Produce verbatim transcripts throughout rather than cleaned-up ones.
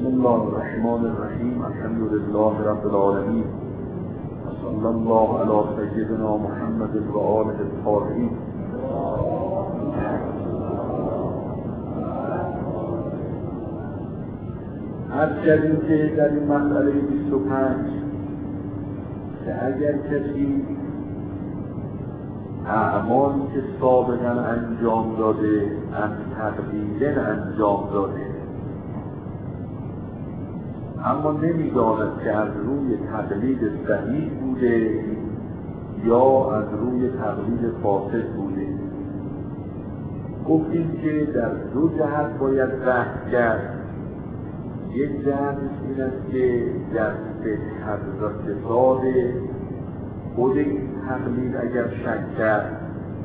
الله الرحمن الرحیم. الحمد لله رب العالمین و صلی الله علی سیدنا محمد و آله الطاهرین. عرض کردیم که در این مسئله بیست و پنج که اگر کسی اعمالی که سابقا انجام داده از تقلیدن انجام داده اما نمی‌داند که از روی تقلید صحیح بوده یا از روی تقلید فاسد بوده، گفتیم که در دو جهت باید بحث کرد. یک جهت این است که در صحت و فساد خود این تقلید اگر شک کرد.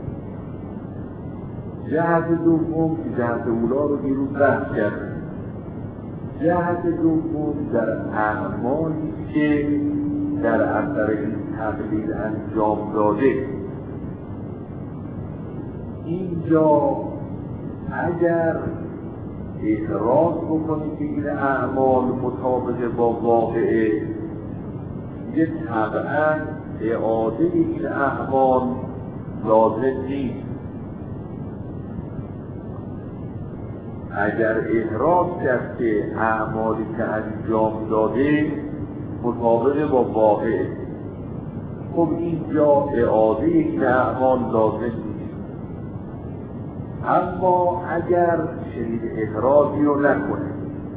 جهت دوم که جهت اولا رو دیروز بحث کردیم. جهت دوم در اعمالی که در اثر این تقلید انجام داده. اینجا اگر اعتراض بکنید که این اعمال مطابق با واقعه، یه طبعا اعاده این اعمال لازم نیست. اگر اعتراض کرد که اعمالی که انجام داده مطابق با واقعه، خب اینجا اعاده این اعمال لازم نیست. اما اگر چنین اعتراضی رو نکنه،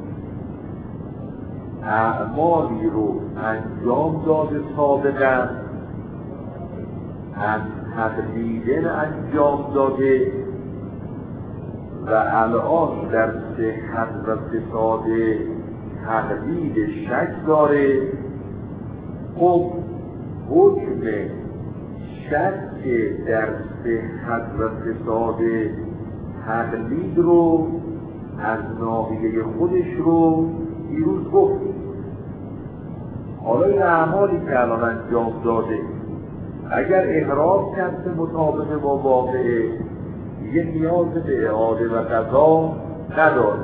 اعمالی رو انجام داده سابقا، از تقلیدن انجام داده و الان در صحت و فساد تقلید شک داره، خب حکم شک در صحت و فساد تقلید رو از ناحیه خودش رو دیروز گفتیم. حالا این اعمالی که الان انجام داده اگر احراز کرده مطابق با واقعه، یه نیاز به اعاده و قضا نداره.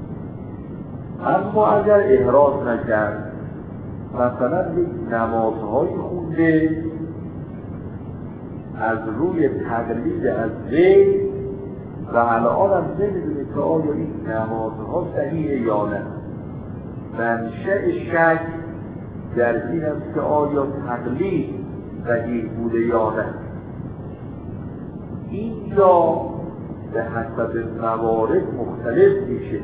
اما اگر احراز نکرد، مثلا یک نمازهایی خونده از روی تقلید از وی و الان هم نمیدونه که آیا این نمازها صحیحه یا نه، منشأ شک در این است که آیا تقلید صحیح بوده یا نه. اینجا به حسب موارد مختلف میشه.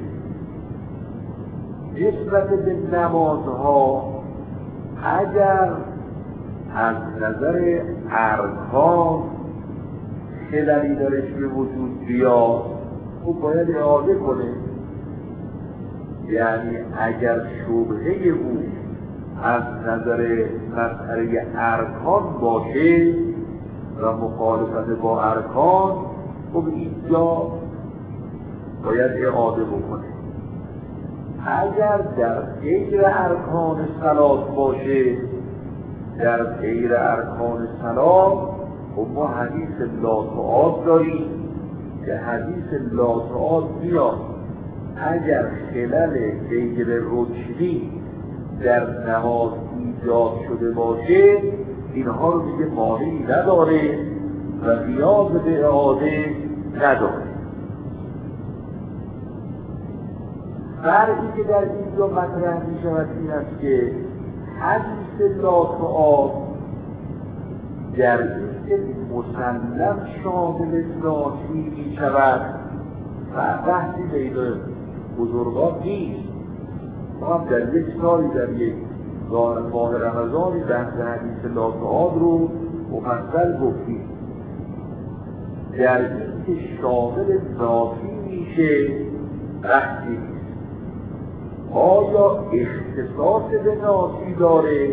نسبت به نمازها اگر از نظر ارکان خللی درش به وجود بیاد، او باید اعاده کنه. یعنی اگر شبهه او از نظر مسئله ارکان باشه و مخالفت با ارکان، خب اینجا باید اعاده بکنه. اگر در غیر ارکان صلات باشه، در غیر ارکان صلات، خب ما حدیث لا تعاد داریم که حدیث لا تعاد میاد اگر خلل غیر رکنی در نماز ایجاد شده باشه، اینها رو دیگه مانعی نداره و نیاز به اعاده نداره. فرقی که در اینجا مطرح می شود این است که حدیث لا تعاد در این که مسلم شامل ناسی می شود و بحثی بین بزرگان نیست. ما هم در یک سالی در یک ماه رمضانی بحث حدیث لا تعاد رو مفصل گفتیم. در این که شامل ناسی میشه بحثی نیست. آیا اختصاص به ناسی داره؟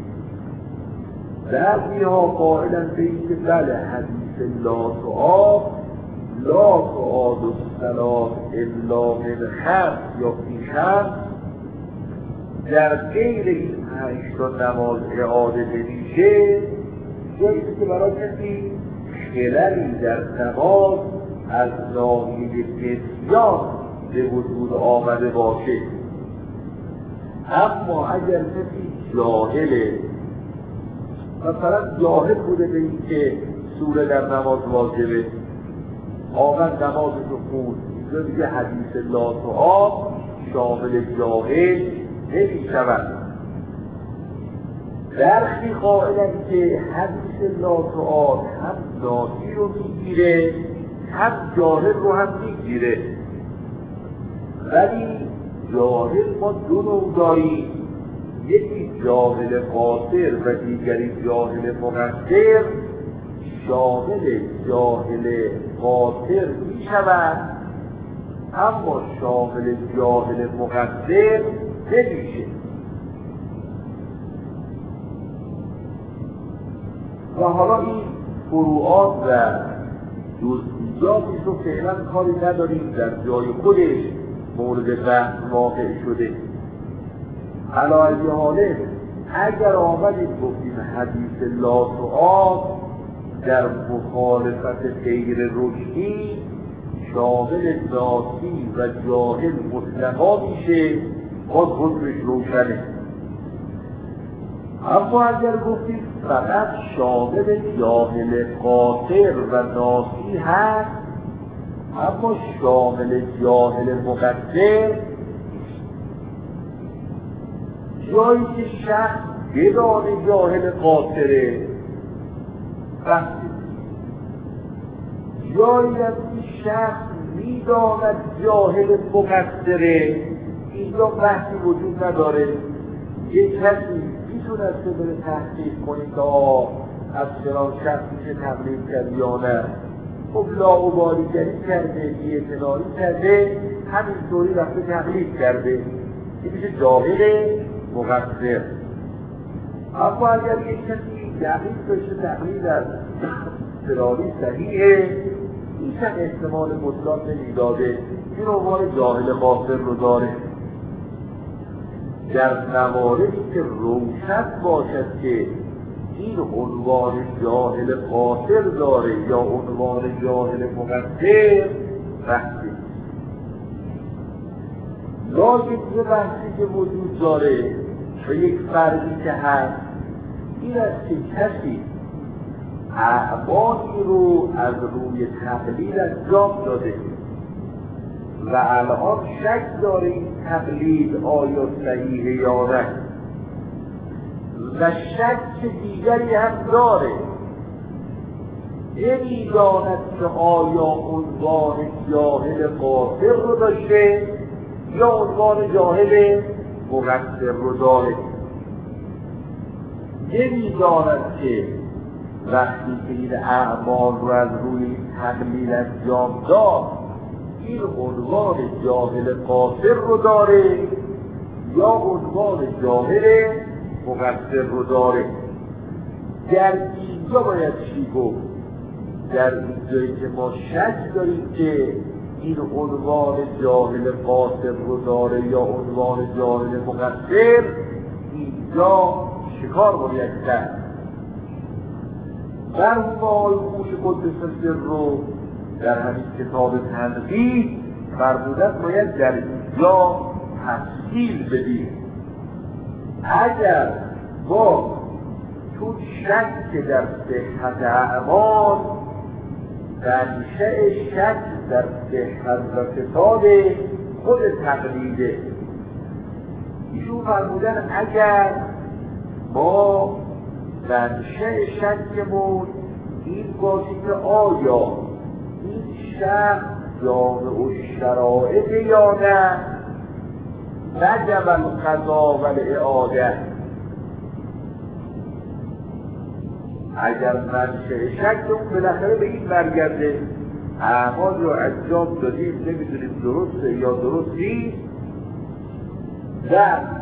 بعضی ها قائلن به این که بله، حدیث لا تعاد لا تعاد الصلاة الا من خمس یا فی خمس در غیر این پنج تا نماز اعاده نمیشه، جایی که برای کسی خللی در نماز از ناحیه نسیان به وجود آمده باشه. اما اگر کسی جاهله، مثلا جاهل بوده به این که سوره در نماز واجبه، آمد نمازش رو خوند، اینجا دیگه حدیث لا تعاد شامل جاهل نمی شود. برخی قائلن که حدیث لا تعاد هم ناسی رو میگیره هم جاهل رو هم میگیره، ولی جاهل ما دو نوع داریم، یکی جاهل قاصر و دیگری جاهل مقصر. شامل جاهل قاصر می شود اما شامل جاهل مقصر نمیشه. و حالا این فروعات و جزئیاتی رو فعلا کاری نداریم، در جای خودش مورد بحث واقع شده. علی حاله اگر آمدیم گفتیم حدیث لا تعاد در مخالفت غیر رشدی شامل ناسی و جاهل مطلقا میشه، باز حکمش روشنه. اما اگر گفتیم فقط شامل جاهل قاصر و ناسی هست اما شامل جاهل مقصر، جایی که شخص بدان جاهل قاصره بحثی، جایی که شخص میداند جاهل مقصره، اینجا بحثی وجود نداره. یک کسی میتونسته بره تحقیق کنید تا از چنان شخصی که تقلید کرد یا نه، خب لاابالیگری کرده، بی‌اعتنایی کرده، همینطوری رفته تقلید کرده، این میشه جاهل مقصر. اما اگر یک کسی دقیق بشه تقلید از فلانی صحیحه، این هم احتمال مطلق نمیداده، این عنوان جاهل قاصر رو داره. در مواردی که روشن باشد که این عنوان جاهل قاصر داره یا عنوان جاهل مقصر بحثی. لکن یه بحثی که وجود داره و یک فرقی که هست این است که کسی اعمالی رو از روی تقلید انجام داده و الان شک داره این تقلید آیا صحیحه یا نه، و شک دیگری هم داره، نمیداند که آیا عنوان جاهل قاصر رو داشته یا عنوان جاهل مقصر رو داره. نمیداند که وقتی که این اعمال رو از روی تقلید انجام داد این عنوان جاهل قاصر رو داره یا عنوان جاهل مقصر رو داره. در اینجا باید چی گفت؟ در اینجایی که ما شک داریم که این عنوان جاهل قاصر رو داره یا عنوان جاهل مقصر، اینجا شکار باید کرد. مرحوم آقای خوش قدس سر رو در همین کتاب تنقیح فرمودن باید در اینجا تفصیل بدیم. اگر با چون شک در صحت اعمال منشأ شک در صحت و فساد خود تقلیده، ایشون فرمودن اگر ما منشأ شکمون این باشه که آیا این شخص جامع الشرائع یا نه، وجب القضا و الاعاده. اگر منشأ شکمون بالاخره به این برگرده اعمال رو انجام دادیم نمیدونیم درسته یا درست نیست، در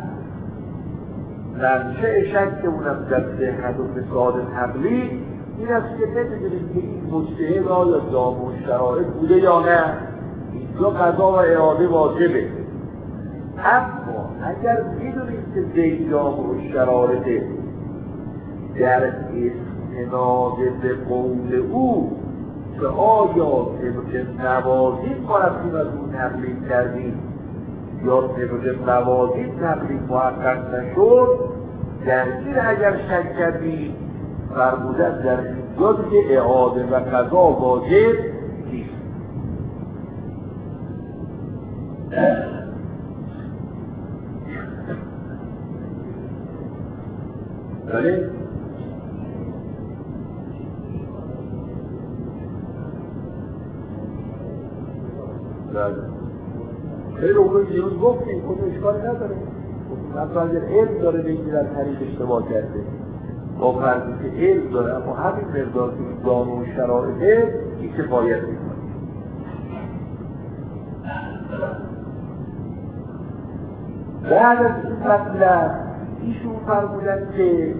منشأ شکمون هم در صحت و فساد تقلید این است که نمیدونیم که این مجتهد آیا جامع الشرائع بوده یا نه، اینجا قضا و اعاده واجبه. اما اگر میدونیم که زی جامع الشرائع در استناد به قول او که آیا طبق نوازین ما رفتیم از اون تقلید کردیم یا طبق موازین تقریب محقق نشد، در این اگر شک کردید فرمودن در اینجا دیگه اعاده و قضا واجب نیست. بله؟ بله خیلی اونو دیروز گفتیم، اونو اشکال نداره. مثلا اگر علم داره به این در طریق اشتباه کرده با فرضی که علم داره اما همین مقدار که دانو و شرائطه این کفایت میکنه. بعد از این مطلب ایشون فرمودن که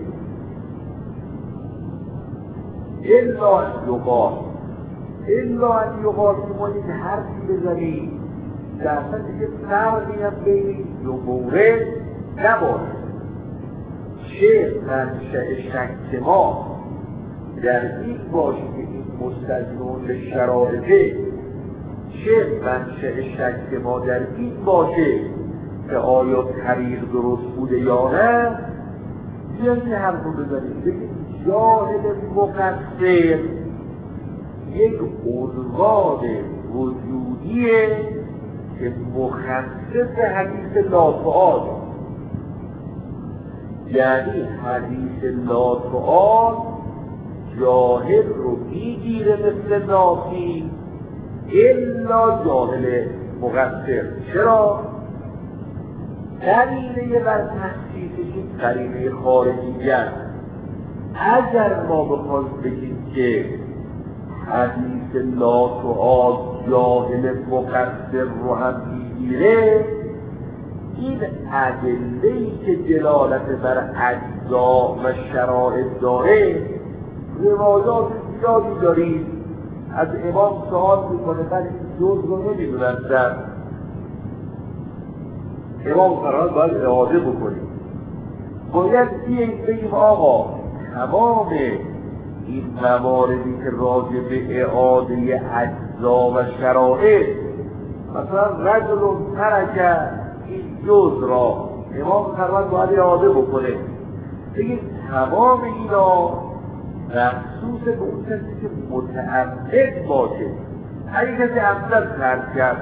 الا ان یقال الا ان یقال که ما یک حرفی بزنیم در اصلا دیگه فرقی هم بین دو مورد نباشه. چه منشأ شک ما در این باشه که این مستلزم به شرایطه، چه منشأ شک ما در این باشه که آیا طریق درست بوده یا نه، بیایید این حرف رو بزنیم بگیم جاهل مقصر یک عنوان وجودیه که مخصص حدیث لاسعاد، یعنی حدیث لاسعاد جاهل رو میگیره مثل ناسی الا جاهل مقصر. چرا؟ قرینه بر تخصیصش این قرینه خارجی است. اگر ما بخوایم بگیم که حدیث لاسعاد جاهل مقصر رو هم میگیره، این ادله‌ای که دلالت بر اجزا و شرایط داره روایات زیادی دارید. از امام سوال میکنه من این جز رو نمیدونستم، امام فرمان باید اعاده بکنیم. باید بیاییم بگیم آقا تمام این مواردی که راجع به اعاده اجزا و شرایط، مثلا رجل ترک این جز را امام فرمان باید اعاده بکنه، بگیم تمام اینا مخصوص به اون کسی که متعمد باشه. اگه کسی عمدن ترک کرد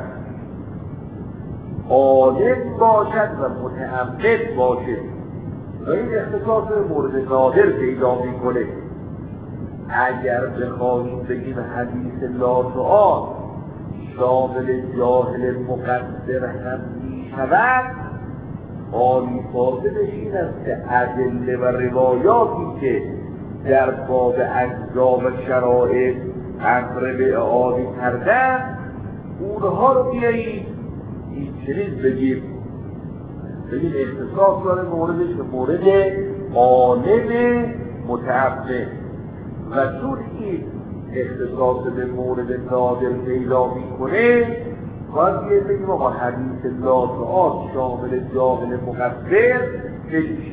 عالم باشد و متعمد باشه و این اختصاص مورد نادر پیدا میکنه. اگر بخواهیم بگیم حدیث لاسعاد شامل جاهل مقصر هم میشود، حالی فاضلش این است که ادله و روایاتی که در باب اجزا و شرایط امر به اعاده کردن اونها رو بیایید این چنین بگیم بگیم اختصاص داره موردش به مورد عالم متعمد، و چون این اختصاص به مورد نادر پیدا میکنه باید بگیم آقا حدیث لاسعاد شامل جاهل مقصر بگیم.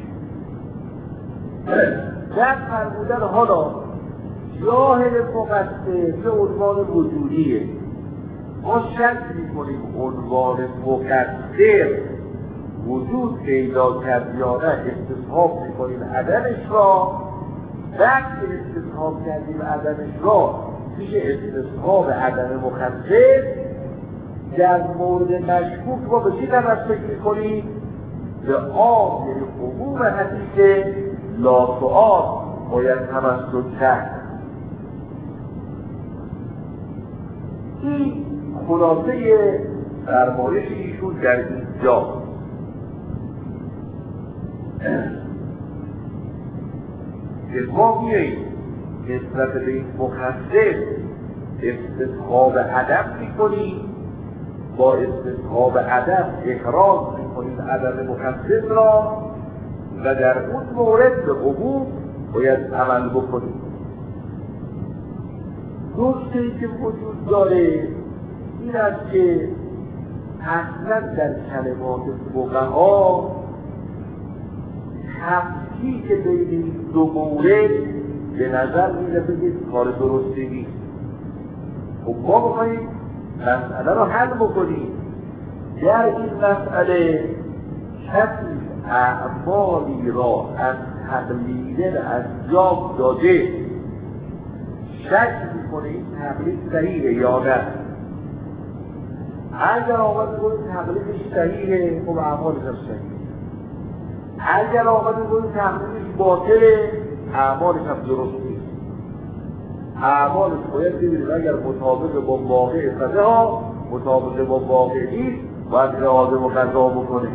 در فرمودن حالا جاهل مقصر به عنوان وجودیه، ما شک میکنیم عنوان مقصر وجود پیدا کرد یا نه، استصحاب میکنیم عدمش را. بعد که استصحاب کردیم عدمش را میشه استصحاب عدم مقصر. در مورد مشکوک ما به چی توسط میکنیم؟ به عام یعنی عموم حدیث لاسعاد باید توسط کرد. این خلاصه فرمایش ایشون در اینجا. که ما میاییم نسبت به این مخصص استصحاب عدم میکنیم، با استصحاب عدم اخراج میکنیم عدم مخصص را و در اون مورد به عموم باید عمل بکنیم. نکته‌ای که وجود داره این است که اصلا در کلمات فقها تفکیک بین این دو مورد به نظر میرسه که کار درستی نیست. خب ما بخواهیم مسئله رو حل بکنیم در این مسئله کسی اعمالی را از تقلیدن انجام داده شک میکنه این تقلید صحیحه یا نه. اگر آمد گوی تقلیدش صحیحه خب اعمالش هم صحیحه، اگر آمد گوی تقلیدش باطله اعمالش هم درست نیست. اعمالش باید ببینید اگر مطابق با واقع قضا ها مطابق با واقع نیست باید رعایت و قضا بکنه.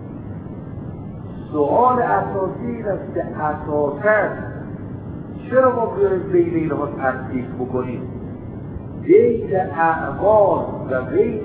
سؤال اساسی این است که اساساً چرا ما بیاییم بین اینها تفکیک بکنیم؟ بین اعمال و بین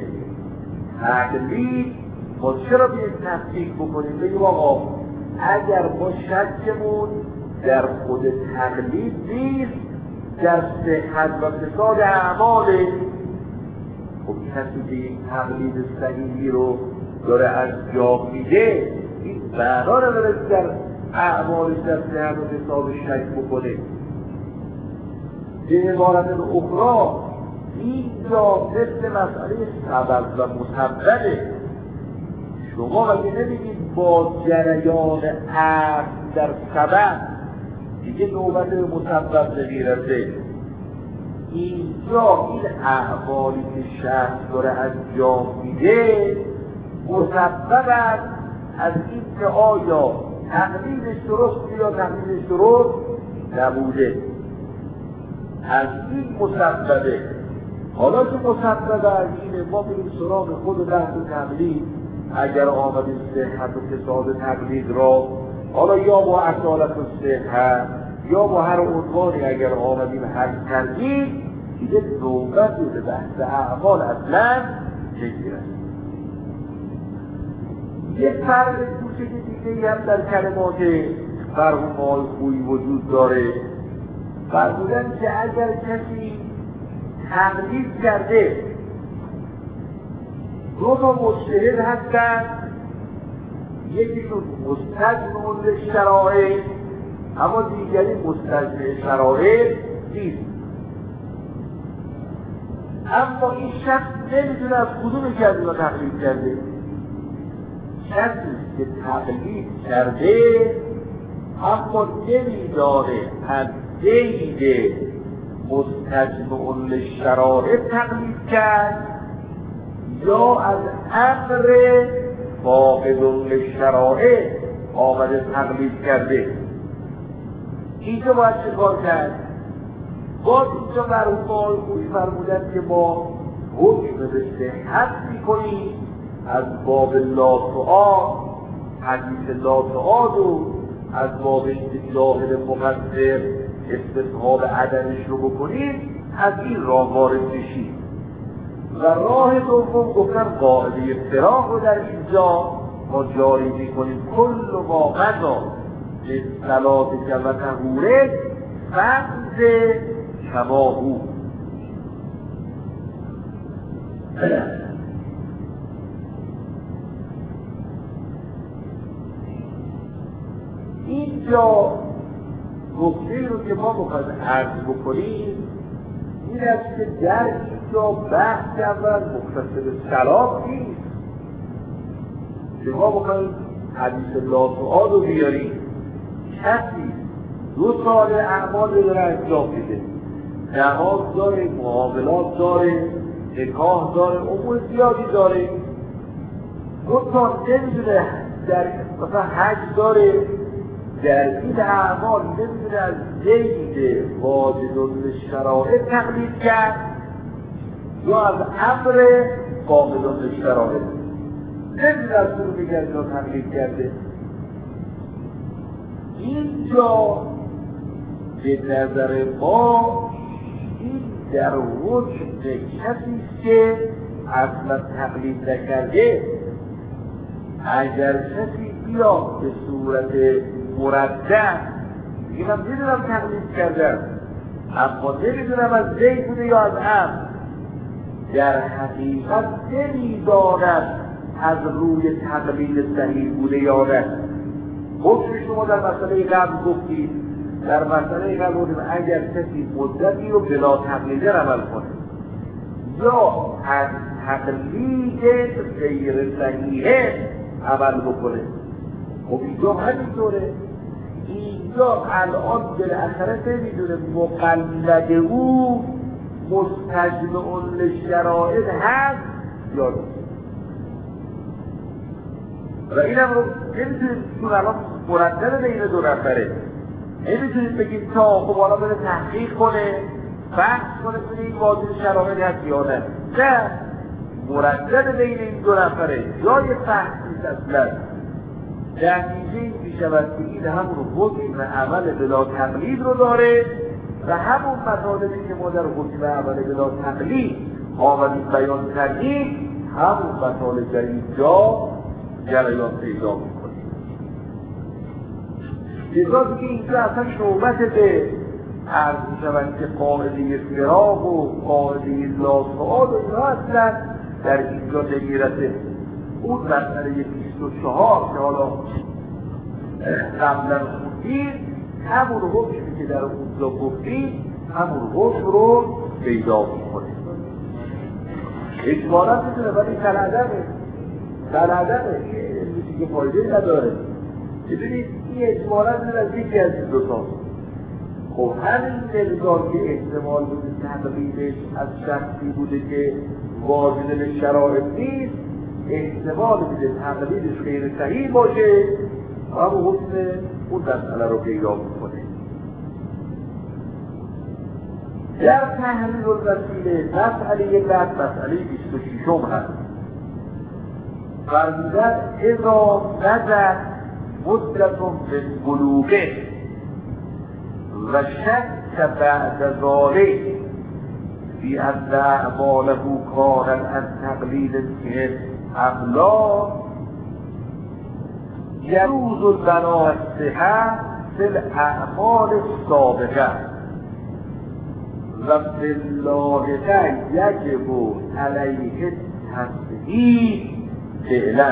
تقلید ما چرا بیاییم تفکیک بکنیم؟ بگیم آقا اگر ما شکمون در خود تقلید نیست در صحت و فساد اعماله، خب کسی که این تقلید صحیحی رو داره انجام میده این معنا نداره در اعمالش در صحت و فساد شک بکنه. به عبارت اخرى اینجا مثل مسئله سبب و مسببه. شما اگه نمیگید با جریان عقل در سبب دیگه نوبت به مسبب نمیرسه. اینجا این اعمالی که شخص داره انجام میده مسبب است از این که آیا تقلیدش درست یا تقلیدش درست نبوده، از این مسببه. حالا که مسبب از اینه ما بریم سراغ خود بحث تقلید. اگر آمدیم صحت و فساد تقلید را حالا یا با اصالت و صحت یا با هر عنوانی اگر آمدیم حل کردیم دیگه نوبت به بحث اعمال اصلا نگیرد. یک فرق کوچک دیگه هم در کلمات فرهم‌های خویی وجود داره. فرمودن که اگر کسی تقلید کرده دو تا مجتهد هستن، یکیشون مستجمع للشرائع اما دیگری مستجمع شرائع نیست، اما این شخص نمیدونه از کدوم کسی را تقلید کرده. کسی که تقلید کرده اما نمیدانه از دید مستجمع للشرائع تقلید کرد یا از امر فاقد للشرائع آمده تقلید کرده. اینجا باید چه کار کرد؟ باید اینجا مرحوم خویی فرمودن که ما حکم به صحت میکنیم از باب لا تعاد، حدیث لا تعاد و از باب اینکه جاهل مقصر استصحاب عدمش رو بکنید از این راه وارد بشید. و راه دوم گفتن قاعده فراق رو در اینجا ما جاری میکنیم کل ما غذا به صلات و طهوره فرض کماهو. اینجا گفته رو که ما بخواهیم عرض بکنیم این است که در اینجا بحث اول مختص به صلات نیست که ما بخواهیم حدیث لا تعاد رو بیاریم. کسی دو سال اعمال رو داره انجام میده، نماز داره، معاملات داره، نکاح داره، امور زیادی داره، دو سال نمیدونه در مثلا حج داره، در این اعمال نمیدونه از زید واجد شرائع تقلید کرد یا از امر فاقد شرائع نمیدونه از اون دیگر جا تقلید کرده. اینجا به نظر ما این در وجود کسی که اصلا تقلید نکرده اگر کسی بیا به صورت مردد میگه من میدونم تقلید کردم اما نمیدونم از زید بوده یا از امر، در حقیقت نمیداند از روی تقلید صحیح بوده یا نه. حکم شما در مسئله قبل گفتید، در مسئله قبل گفتیم اگر کسی مدتی رو بلا تقلیده عمل کنه یا از تقلید غیر صحیح عمل بکنه. خب اینجا همینطوره، اینجا الان بالاخره نمیدونه مقلد او مستجمع للشرائط هست یا نه. و اینم رو نمیتونیم چون الان مرتب بین دو نفره نمیتونیم بگیم تا خب حالا بره تحقیق کنه بحث کنه کنه این واضح شرائط هست یا نه. نه، مرتب بین این دو نفره جای تحقیق اصلا نتیجه این میشود که این همون حکم عمل بلا تقلید رو داره و همون مطالبی که ما در حکم عمل بلا تقلید آمدیم بیان کردیم همون مطالب در اینجا جریان پیدا میکنیم. لذا که اینجا اصلا نوبت به عرض میشود که قاعده فراق و قاعده لاسعاد و اینها اصلا در اینجا نمیرسه. اون مسئله بیست و چهار که حالا قبلا خوندیم همون حکمی که در اونجا گفتیم همون حکم رو پیدا میکنه. اجمالا میتونه ولی تلعدمه تلعدمه این که فایده نداره. ببینید این اجمالا میتونه از یکی از این دوتا. خب همین مقدار که احتمال بوده تقلیدش از شخصی بوده که واجد به شرایط نیست، احتمال بوده تقلیدش غیر صحیح باشه و همون حکم اون مسئله رو پیدا میکنه. در تحلیل الوسیله مسئله بعد مسئله بیست و ششم هست. فرمودن اذا نزد مدتون به بلوغه و شک بعد ذالک فی ان اعماله کانت از تقلید که املا یجوز البنا الصحة فی الاعمال السابقه و فی اللاحقه یجب علیه التصحیح فعلا.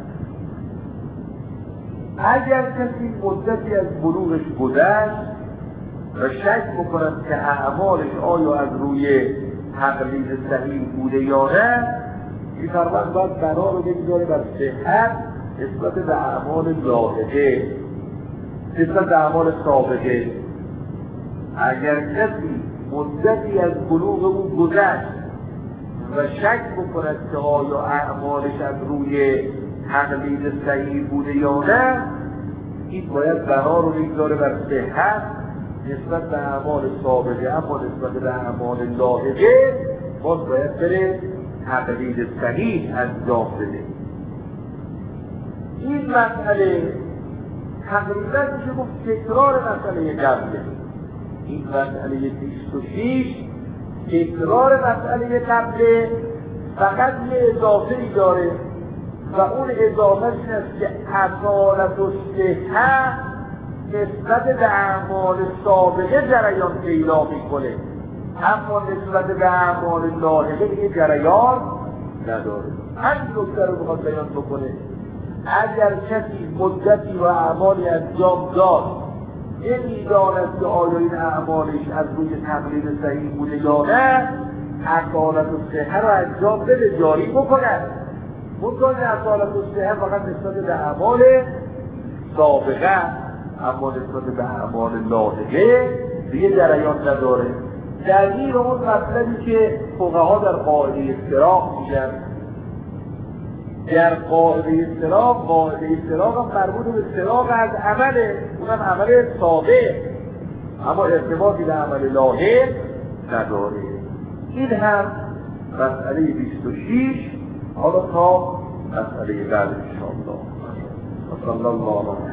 اگر کسی مدتی از بلوغش گذشت و شک بکنند که اعمالش آیا از روی تقلید صحیح بوده یا نه، می‌فرماید باید بنا رو بگذاره بر صحت نسبت به اعمال لاحقه نسبت به اعمال سابقه. اگر کسی مدتی از بلوغ او گذشت و شک بکند که آیا اعمالش از روی تقلید صحیح بوده یا نه، این باید بنا رو بگذاره بر صحت نسبت به اعمال سابقه. اما نسبت به اعمال لاحقه باز باید بره تقلید صحیح انجام بده. این مسئله تقریبا میشه گفت تکرار مسئله قبله. این مسئله بیست و شش تکرار مسئله قبله، فقط یه اضافه ای داره و اون اضافه این است که اصالت و صحت نسبت به اعمال سابقه جریان پیدا میکنه، اما نسبت به اعمال لاحقه این جریان نداره. همین نکته رو بخواد بیان بکنه. اگر کسی مدتی و اعمالی انجام داد نمی‌داند که آیا این اعمالش از روی تقلید صحیح بوده یا نه، اصالت و صحه رو انجام بده، جاری بکند. منطقه اصالت و صحه فقط نسبت به اعمال سابقه، اما نسبت به اعمال لاحقه دیگه جریان نداره. دلیل اون مطلبی که فقها در قاعده افتراق میگن، در قاعده افتراق قاعده افتراق هم مربوط به افتراق از عمله، اونم عمل سابق، اما ارتباطی به عمل لاحق نداره. این هم مسئله بیست و شش. حالا تا مسئله بعد انشاءالله. صلی الله علیه